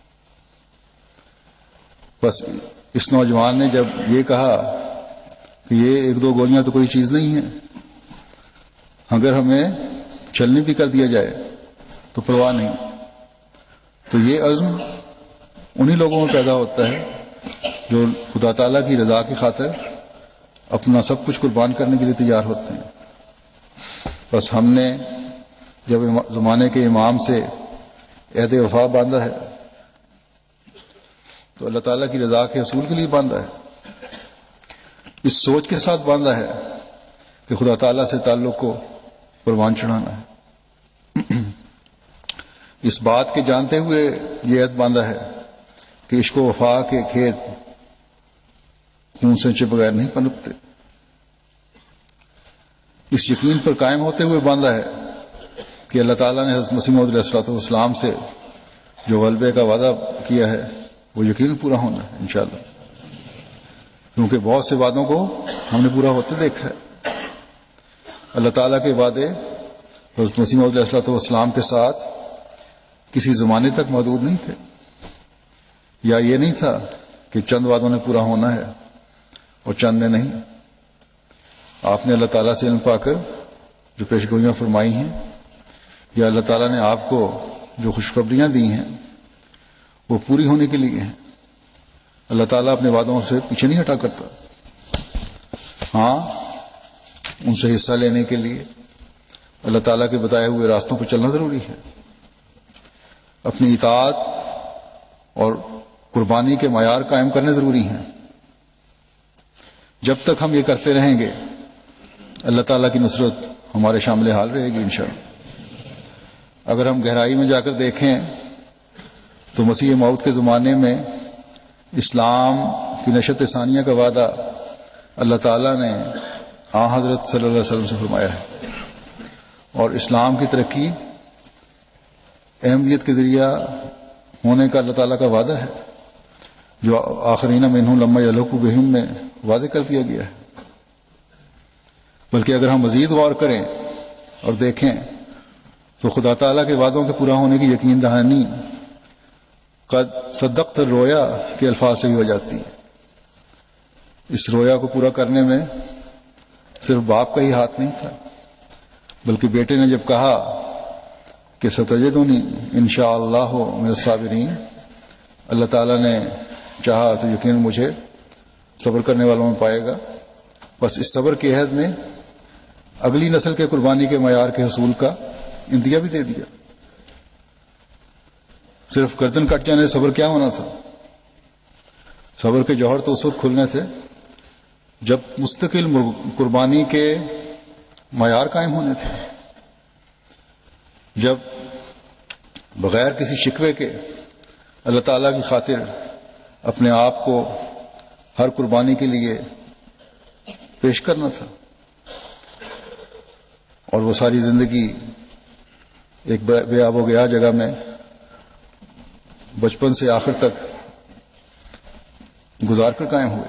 بس اس نوجوان نے جب یہ کہا کہ یہ ایک دو گولیاں تو کوئی چیز نہیں ہے، اگر ہمیں چلنے بھی کر دیا جائے تو پرواہ نہیں، تو یہ عزم انہی لوگوں میں پیدا ہوتا ہے جو خدا تعالیٰ کی رضا کی خاطر اپنا سب کچھ قربان کرنے کے لیے تیار ہوتے ہیں. بس ہم نے جب زمانے کے امام سے عہد وفا باندھا ہے تو اللہ تعالیٰ کی رضا کے حصول کے لیے باندھا ہے، اس سوچ کے ساتھ باندھا ہے کہ خدا تعالیٰ سے تعلق کو پروان چڑھانا ہے، اس بات کے جانتے ہوئے یہ عہد باندھا ہے کہ عشق و وفا کے کھیت خون سے چے بغیر نہیں پنپتے. اس یقین پر قائم ہوتے ہوئے باندھا ہے کہ اللہ تعالیٰ نے حضرت مسیح موعود علیہ الصلوۃ والسلام سے جو غلبے کا وعدہ کیا ہے وہ یقین پورا ہونا ہے انشاءاللہ، کیونکہ بہت سے وعدوں کو ہم نے پورا ہوتے دیکھا ہے. اللہ تعالیٰ کے وعدے حضرت مسیح موعود علیہ الصلوۃ والسلام کے ساتھ کسی زمانے تک محدود نہیں تھے، یا یہ نہیں تھا کہ چند وعدوں نے پورا ہونا ہے اور چند نے نہیں. آپ نے اللہ تعالیٰ سے علم پا کر جو پیشگوئیاں فرمائی ہیں یا اللہ تعالیٰ نے آپ کو جو خوشخبریاں دی ہیں وہ پوری ہونے کے لیے ہیں. اللہ تعالیٰ اپنے وعدوں سے پیچھے نہیں ہٹا کرتا. ہاں ان سے حصہ لینے کے لیے اللہ تعالیٰ کے بتائے ہوئے راستوں پر چلنا ضروری ہے. اپنی اطاعت اور قربانی کے معیار قائم کرنے ضروری ہیں. جب تک ہم یہ کرتے رہیں گے اللہ تعالیٰ کی نصرت ہمارے شامل حال رہے گی انشاءاللہ. اگر ہم گہرائی میں جا کر دیکھیں تو مسیح موعود کے زمانے میں اسلام کی نشت ثانیہ کا وعدہ اللہ تعالیٰ نے آن حضرت صلی اللہ علیہ وسلم سے فرمایا ہے، اور اسلام کی ترقی احمدیت کے ذریعہ ہونے کا اللہ تعالیٰ کا وعدہ ہے جو آخرین منہم لما یلحقوا بہم میں واضح کر دیا گیا ہے. بلکہ اگر ہم مزید غور کریں اور دیکھیں تو خدا تعالیٰ کے وعدوں کے پورا ہونے کی یقین دہانی قد صدقت الرویا کے الفاظ سے ہی ہو جاتی ہے. اس رویا کو پورا کرنے میں صرف باپ کا ہی ہاتھ نہیں تھا، بلکہ بیٹے نے جب کہا کہ ستجدنی انشاءاللہ من الصابرین، اللہ تعالیٰ نے چاہا تو یقین مجھے صبر کرنے والوں میں پائے گا. بس اس صبر کے عہد میں اگلی نسل کے قربانی کے معیار کے حصول کا اندیا بھی دے دیا. صرف گردن کٹ جانے صبر کیا ہونا تھا؟ صبر کے جوہر تو اس وقت کھلنے تھے جب مستقل قربانی کے معیار قائم ہونے تھے، جب بغیر کسی شکوے کے اللہ تعالیٰ کی خاطر اپنے آپ کو ہر قربانی کے لیے پیش کرنا تھا، اور وہ ساری زندگی ایک بے آب و گیا جگہ میں بچپن سے آخر تک گزار کر قائم ہوئے.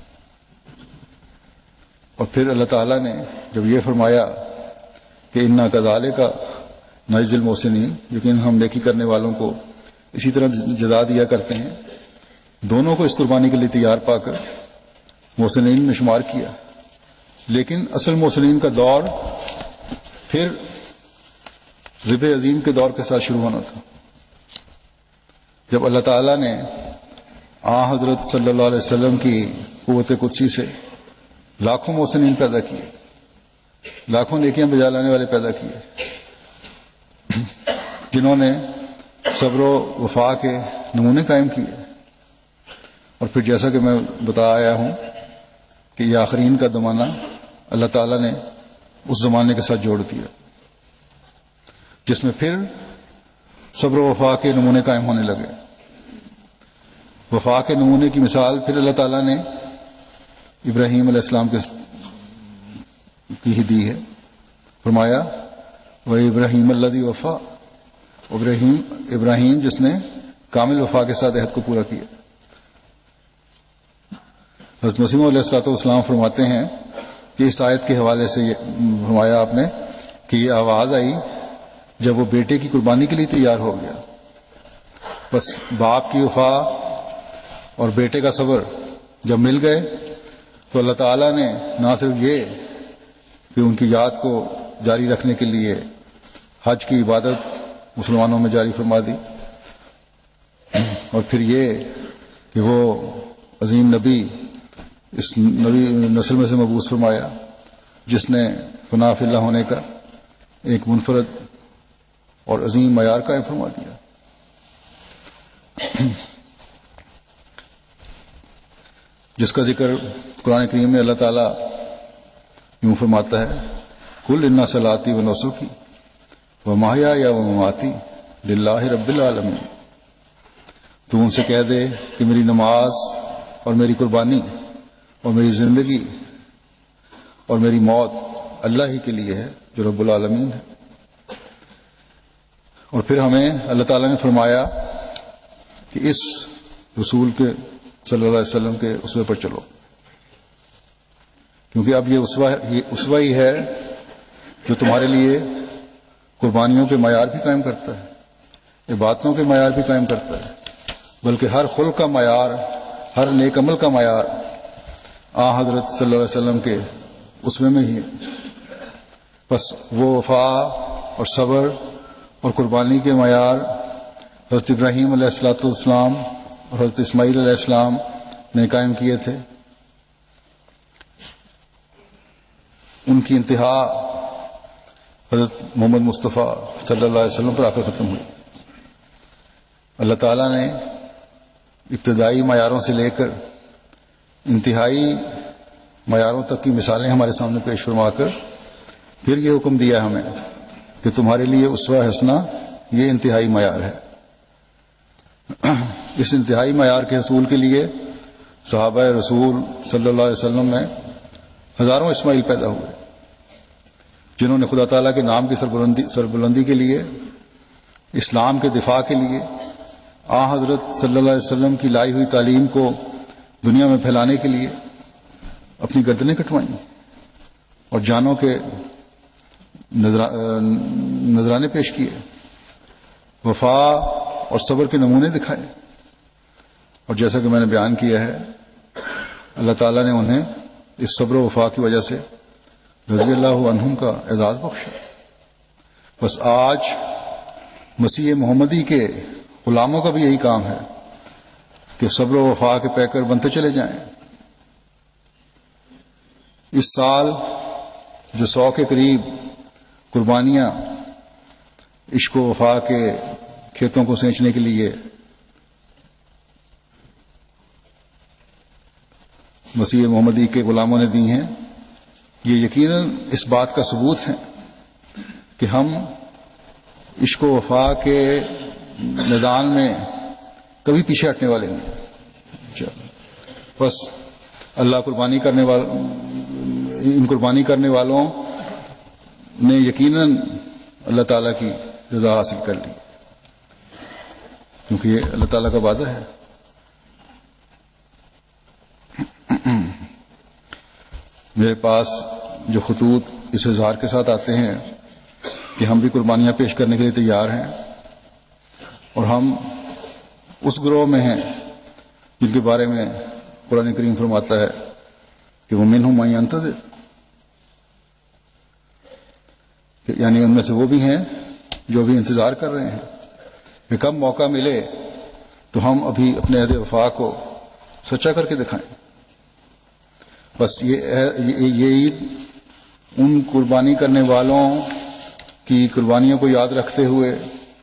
اور پھر اللہ تعالیٰ نے جب یہ فرمایا کہ انا کذالک نجزی المحسنین، لیکن ہم نیکی کرنے والوں کو اسی طرح جزا دیا کرتے ہیں، دونوں کو اس قربانی کے لیے تیار پا کر محسنین میں شمار کیا. لیکن اصل محسنین کا دور پھر ذبح عظیم کے دور کے ساتھ شروع ہونا تھا، جب اللہ تعالیٰ نے آن حضرت صلی اللہ علیہ وسلم کی قوت قدسی سے لاکھوں محسنین پیدا کیے، لاکھوں نیکیاں بجا لانے والے پیدا کیے، جنہوں نے صبر و وفا کے نمونے قائم کیے. اور پھر جیسا کہ میں بتا آیا ہوں کہ یہ آخرین کا زمانہ اللہ تعالیٰ نے اس زمانے کے ساتھ جوڑ دیا جس میں پھر صبر و وفا کے نمونے قائم ہونے لگے. وفا کے نمونے کی مثال پھر اللہ تعالیٰ نے ابراہیم علیہ السلام کے کی ہی دی ہے. فرمایا وہ ابراہیم الذی وفا، ابراہیم ابراہیم جس نے کامل وفا کے ساتھ عہد کو پورا کیا. حضرت مسیح علیہ الصلوۃ والسلام فرماتے ہیں کہ اس آیت کے حوالے سے فرمایا آپ نے کہ یہ آواز آئی جب وہ بیٹے کی قربانی کے لیے تیار ہو گیا. بس باپ کی وفا اور بیٹے کا صبر جب مل گئے تو اللہ تعالیٰ نے نہ صرف یہ کہ ان کی یاد کو جاری رکھنے کے لیے حج کی عبادت مسلمانوں میں جاری فرما دی، اور پھر یہ کہ وہ عظیم نبی اس نبی نسل میں سے مبعوث فرمایا جس نے فنا فی اللہ ہونے کا ایک منفرد اور عظیم معیار قائم فرما دیا. جس کا ذکر قرآن کریم میں اللہ تعالیٰ یوں فرماتا ہے کل انا صلاتی و نسکی و محیایا و مماتی للہ رب العالمین. تو ان سے کہہ دے کہ میری نماز اور میری قربانی اور میری زندگی اور میری موت اللہ ہی کے لیے ہے جو رب العالمین ہے. اور پھر ہمیں اللہ تعالیٰ نے فرمایا کہ اس رسول کے صلی اللہ علیہ وسلم کے اسوے پر چلو، کیونکہ اب یہ اسوہ یہ اسوہ ہی ہے جو تمہارے لیے قربانیوں کے معیار بھی قائم کرتا ہے، عبادتوں کے معیار بھی قائم کرتا ہے، بلکہ ہر خلق کا معیار، ہر نیک عمل کا معیار آن حضرت صلی اللہ علیہ وسلم کے اس میں میں ہی ہے. بس وہ وفا اور صبر اور قربانی کے معیار حضرت ابراہیم علیہ الصلوۃ والسلام اور حضرت اسماعیل علیہ السلام نے قائم کیے تھے. ان کی انتہا حضرت محمد مصطفیٰ صلی اللہ علیہ وسلم پر آ کر ختم ہوئی. اللہ تعالیٰ نے ابتدائی معیاروں سے لے کر انتہائی معیاروں تک کی مثالیں ہمارے سامنے پیش فرما کر پھر یہ حکم دیا ہمیں کہ تمہارے لیے اسوہ حسنہ یہ انتہائی معیار ہے. اس انتہائی معیار کے حصول کے لیے صحابہ رسول صلی اللہ علیہ وسلم میں ہزاروں اسماعیل پیدا ہوئے جنہوں نے خدا تعالیٰ کے نام کی سربلندی سربلندی کے لیے، اسلام کے دفاع کے لیے، آن حضرت صلی اللہ علیہ وسلم کی لائی ہوئی تعلیم کو دنیا میں پھیلانے کے لیے اپنی گردنیں کٹوائیں اور جانوں کے نذرانے پیش کیے، وفا اور صبر کے نمونے دکھائے. اور جیسا کہ میں نے بیان کیا ہے، اللہ تعالیٰ نے انہیں اس صبر و وفا کی وجہ سے رضی اللہ عنہم کا اعزاز بخشا. بس آج مسیح محمدی کے غلاموں کا بھی یہی کام ہے کہ صبر و وفا کے پیکر بنتے چلے جائیں. اس سال جو سو کے قریب قربانیاں عشق و وفا کے کھیتوں کو سینچنے کے لیے مسیح محمدی کے غلاموں نے دی ہیں، یہ یقیناً اس بات کا ثبوت ہے کہ ہم عشق و وفا کے میدان میں کبھی پیچھے ہٹنے والے نہیں. بس اللہ قربانی کرنے وال ان قربانی کرنے والوں نے یقیناً اللہ تعالیٰ کی رضا حاصل کر لی، کیونکہ یہ اللہ تعالیٰ کا وعدہ ہے. میرے پاس جو خطوط اس اظہار کے ساتھ آتے ہیں کہ ہم بھی قربانیاں پیش کرنے کے لیے تیار ہیں، اور ہم اس گروہ میں ہیں جن کے بارے میں قرآن کریم فرماتا ہے کہ وہ منہم من ینتظر، یعنی ان میں سے وہ بھی ہیں جو بھی انتظار کر رہے ہیں کہ کب موقع ملے تو ہم ابھی اپنے عہد وفا کو سچا کر کے دکھائیں. بس یہ یہ عید ان قربانی کرنے والوں کی قربانیوں کو یاد رکھتے ہوئے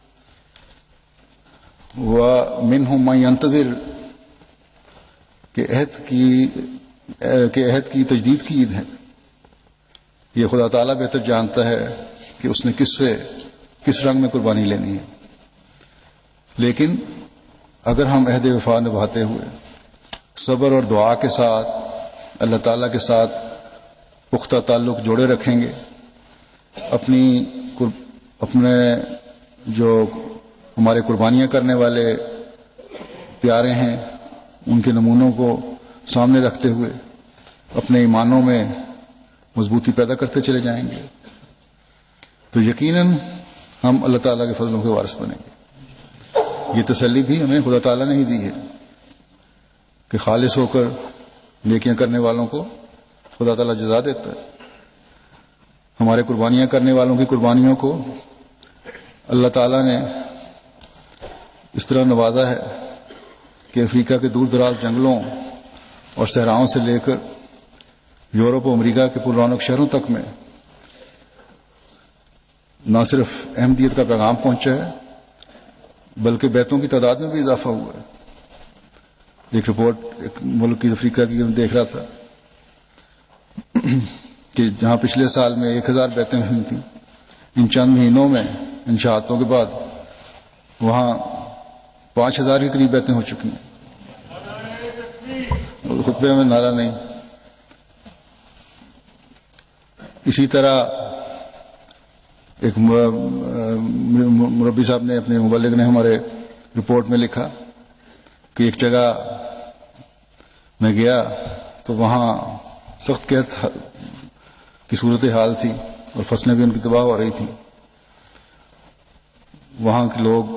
وَمِنْهُمْ مَنْ يَنْتَظِرُ کہ عہد کی کہ عہد کی تجدید کی عید ہے. یہ خدا تعالیٰ بہتر جانتا ہے کہ اس نے کس سے کس رنگ میں قربانی لینی ہے. لیکن اگر ہم عہد وفا نبھاتے ہوئے صبر اور دعا کے ساتھ اللہ تعالیٰ کے ساتھ پختہ تعلق جوڑے رکھیں گے، اپنی اپنے جو ہمارے قربانیاں کرنے والے پیارے ہیں ان کے نمونوں کو سامنے رکھتے ہوئے اپنے ایمانوں میں مضبوطی پیدا کرتے چلے جائیں گے، تو یقیناً ہم اللہ تعالیٰ کے فضلوں کے وارث بنیں گے. یہ تسلی بھی ہمیں خدا تعالیٰ نے ہی دی ہے کہ خالص ہو کر نیکیاں کرنے والوں کو خدا تعالیٰ جزا دیتا ہے. ہمارے قربانیاں کرنے والوں کی قربانیوں کو اللہ تعالیٰ نے اس طرح نوازا ہے کہ افریقہ کے دور دراز جنگلوں اور صحراؤں سے لے کر یورپ و امریکہ کے پررونق شہروں تک میں نہ صرف احمدیت کا پیغام پہنچا ہے بلکہ بیتوں کی تعداد میں بھی اضافہ ہوا ہے. ایک رپورٹ ایک ملک کی افریقہ کی دیکھ رہا تھا کہ جہاں پچھلے سال میں ایک ہزار بیتیں ہوئی تھیں، ان چند مہینوں میں ان شہادتوں کے بعد وہاں پانچ ہزار کے قریب بیتیں ہو چکی ہیں. خطبے میں نعرہ نہیں. اسی طرح ایک مربی صاحب نے اپنے مبلغ نے ہمارے رپورٹ میں لکھا کہ ایک جگہ میں گیا تو وہاں سخت قحط کی صورت حال تھی اور فصلیں بھی ان کی تباہ ہو رہی تھیں. وہاں کے لوگ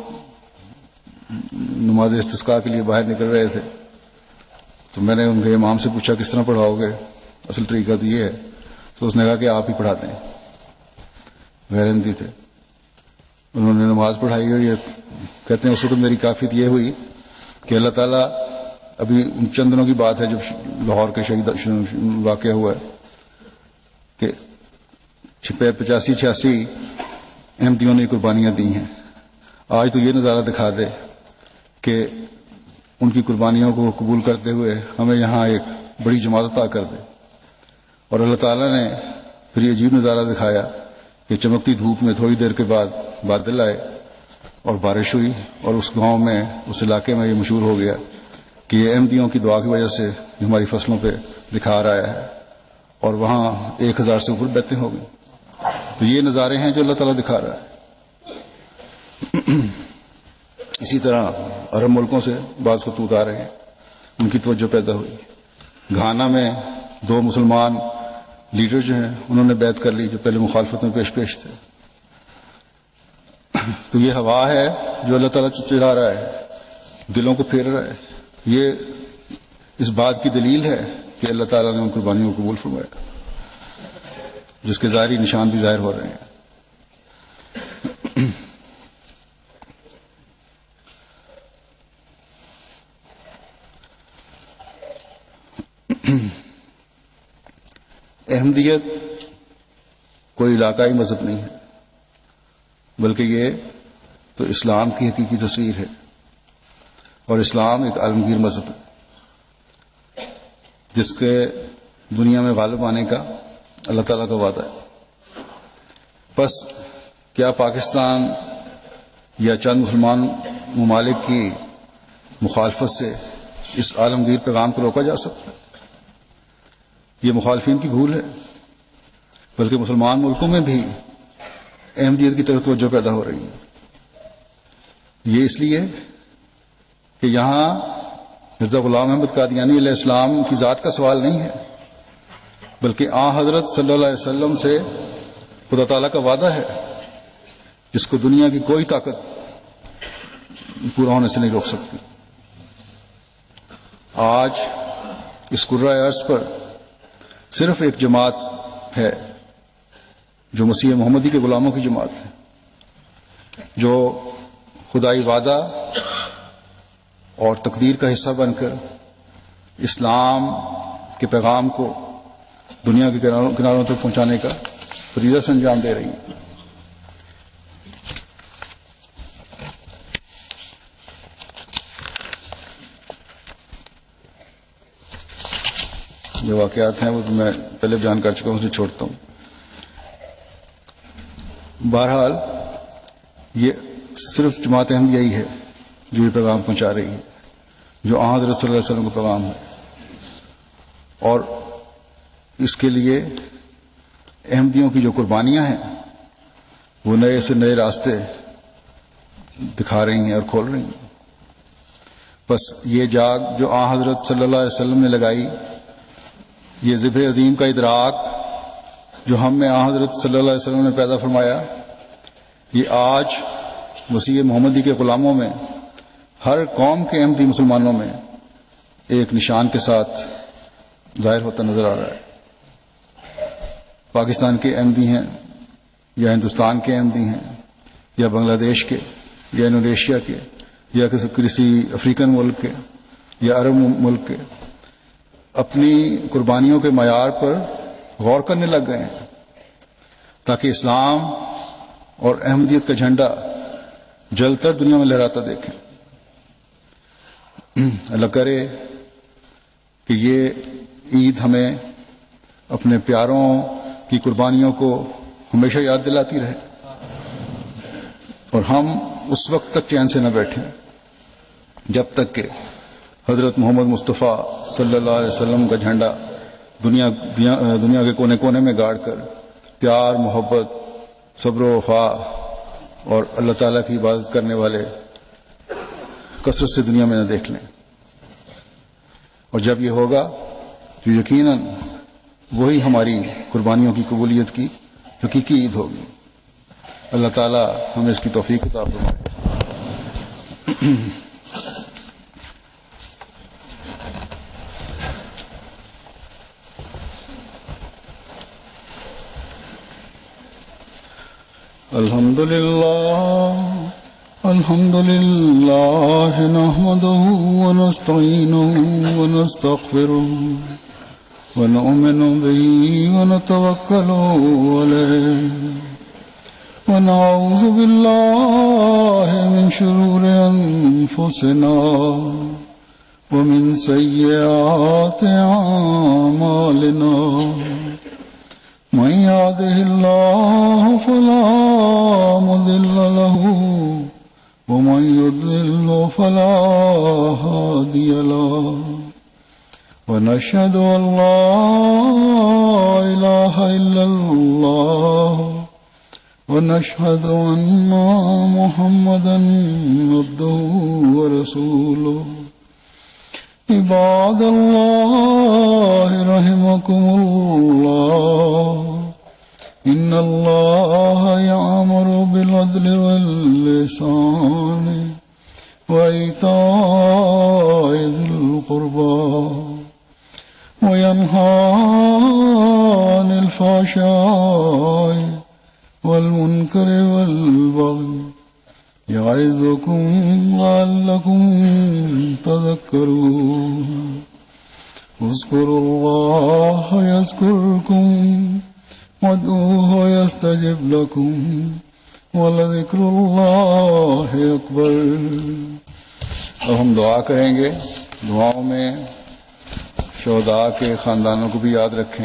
نماز استسقاء کے لیے باہر نکل رہے تھے تو میں نے ان کے امام سے پوچھا کس طرح پڑھاؤ گے، اصل طریقہ تو یہ ہے. تو اس نے کہا کہ آپ ہی پڑھا دیں. غیر احمدی تھے. انہوں نے نماز پڑھائی اور یہ کہتے ہیں اس وقت میری کافیت یہ ہوئی کہ اللہ تعالیٰ، ابھی چند دنوں کی بات ہے جب لاہور کے شہید واقعہ ہوا ہے کہ چھپے پچاسی چھیاسی احمدیوں نے قربانیاں دی ہیں. آج تو یہ نظارہ دکھا دے کہ ان کی قربانیوں کو قبول کرتے ہوئے ہمیں یہاں ایک بڑی جماعت عطا کر دے. اور اللہ تعالیٰ نے پھر یہ عجیب نظارہ دکھایا کہ چمکتی دھوپ میں تھوڑی دیر کے بعد بادل آئے اور بارش ہوئی، اور اس گاؤں میں، اس علاقے میں یہ مشہور ہو گیا کہ یہ احمدیوں کی دعا کی وجہ سے ہماری فصلوں پہ دکھا رہا ہے، اور وہاں ایک ہزار سے اوپر بیتیں ہو گئی. تو یہ نظارے ہیں جو اللہ تعالیٰ دکھا رہا ہے. اسی طرح عرب ملکوں سے بعض خطوط آ رہے ہیں، ان کی توجہ پیدا ہوئی. گھانا میں دو مسلمان لیڈر جو ہیں انہوں نے بیعت کر لی جو پہلے مخالفت میں پیش پیش تھے. تو یہ ہوا ہے جو اللہ تعالیٰ چلا رہا ہے، دلوں کو پھیر رہا ہے. یہ اس بات کی دلیل ہے کہ اللہ تعالیٰ نے ان قربانیوں کو قبول فرمایا، جس کے ظاہری نشان بھی ظاہر ہو رہے ہیں. احمدیت کوئی علاقائی مذہب نہیں ہے، بلکہ یہ تو اسلام کی حقیقی تصویر ہے، اور اسلام ایک عالمگیر مذہب ہے جس کے دنیا میں غالب آنے کا اللہ تعالیٰ کا وعدہ ہے. بس کیا پاکستان یا چند مسلمان ممالک کی مخالفت سے اس عالمگیر پیغام کو روکا جا سکتا ہے؟ یہ مخالفین کی بھول ہے، بلکہ مسلمان ملکوں میں بھی احمدیت کی طرف توجہ پیدا ہو رہی ہے. یہ اس لیے کہ یہاں مرزا غلام احمد قادیانی علیہ السلام کی ذات کا سوال نہیں ہے، بلکہ آن حضرت صلی اللہ علیہ وسلم سے خدا تعالیٰ کا وعدہ ہے جس کو دنیا کی کوئی طاقت پورا ہونے سے نہیں روک سکتی. آج اس کرۂ ارض پر صرف ایک جماعت ہے جو مسیح محمدی کے غلاموں کی جماعت ہے، جو خدائی وعدہ اور تقدیر کا حصہ بن کر اسلام کے پیغام کو دنیا کے کناروں کناروں تک پہنچانے کا فریضہ سے انجام دے رہی ہے. جو واقعات ہیں وہ تو میں پہلے بیان کر چکا ہوں، اسے چھوڑتا ہوں. بہرحال یہ صرف جماعت احمدیہ ہی ہے جو یہ پیغام پہنچا رہی ہے، جو آن حضرت صلی اللہ علیہ وسلم کا پیغام ہے، اور اس کے لیے احمدیوں کی جو قربانیاں ہیں وہ نئے سے نئے راستے دکھا رہی ہیں اور کھول رہی ہیں. بس یہ جاگ جو آن حضرت صلی اللہ علیہ وسلم نے لگائی، یہ ذبح عظیم کا ادراک جو ہم میں آن حضرت صلی اللہ علیہ وسلم نے پیدا فرمایا، یہ آج مسیح محمدی کے غلاموں میں، ہر قوم کے احمدی مسلمانوں میں ایک نشان کے ساتھ ظاہر ہوتا نظر آ رہا ہے. پاکستان کے احمدی ہیں یا ہندوستان کے احمدی ہیں یا بنگلہ دیش کے یا انڈونیشیا کے یا کسی افریقن ملک کے یا عرب ملک کے، اپنی قربانیوں کے معیار پر غور کرنے لگ گئے ہیں تاکہ اسلام اور احمدیت کا جھنڈا جل کر دنیا میں لہراتا دیکھیں. اللہ کرے کہ یہ عید ہمیں اپنے پیاروں کی قربانیوں کو ہمیشہ یاد دلاتی رہے، اور ہم اس وقت تک چین سے نہ بیٹھیں جب تک کہ حضرت محمد مصطفیٰ صلی اللہ علیہ وسلم کا جھنڈا دنیا دنیا کے کونے کونے میں گاڑ کر پیار، محبت، صبر و وفا اور اللہ تعالیٰ کی عبادت کرنے والے کثرت سے دنیا میں نہ دیکھ لیں. اور جب یہ ہوگا تو یقیناً وہی ہماری قربانیوں کی قبولیت کی حقیقی عید ہوگی. اللہ تعالیٰ ہمیں اس کی توفیق عطا فرمائے. الحمد لله الحمد لله نحمده ونستعينه ونستغفره ونؤمن به ونتوكل عليه ونعوذ بالله من شرور أنفسنا ومن سيئات أعمالنا من يهده الله فلا مضل له ومن يضلل فلا هادي له ونشهد أن لا إله إلا الله ونشهد أن محمدا عبده ورسوله عباد الله رحمكم الله إن الله يأمر بالعدل والإحسان وإيتاء ذي القربى وينهى عن الفحشاء والمنكر والبغي يعظكم لعلكم تذكرون اذكروا الله يذكركم وادعوه يستجب لكم ولذكر اللہ اکبر. اب ہم دعا کریں گے. دعاؤں میں شہداء کے خاندانوں کو بھی یاد رکھیں,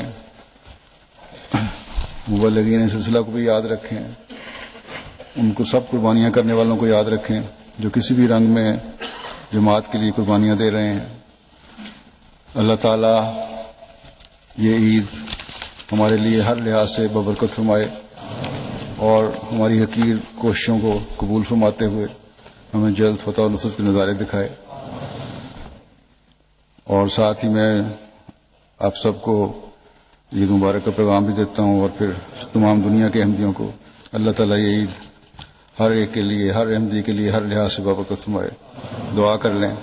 مبلغین سلسلہ کو بھی یاد رکھیں, ان کو سب قربانیاں کرنے والوں کو یاد رکھیں جو کسی بھی رنگ میں جماعت کے لیے قربانیاں دے رہے ہیں. اللہ تعالیٰ یہ عید ہمارے لیے ہر لحاظ سے ببرکت فرمائے اور ہماری حقیر کوششوں کو قبول فرماتے ہوئے ہمیں جلد فتح و نصرت کے نظارے دکھائے. اور ساتھ ہی میں آپ سب کو عید مبارک کا پیغام بھی دیتا ہوں اور پھر تمام دنیا کے احمدیوں کو اللہ تعالیٰ یہ عید ہر ایک کے لیے, ہر احمدی کے لیے ہر لحاظ سے بابرکت فرمائے. دعا کر لیں.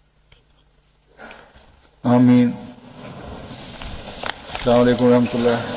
آمین. السلام علیکم ورحمۃ اللہ.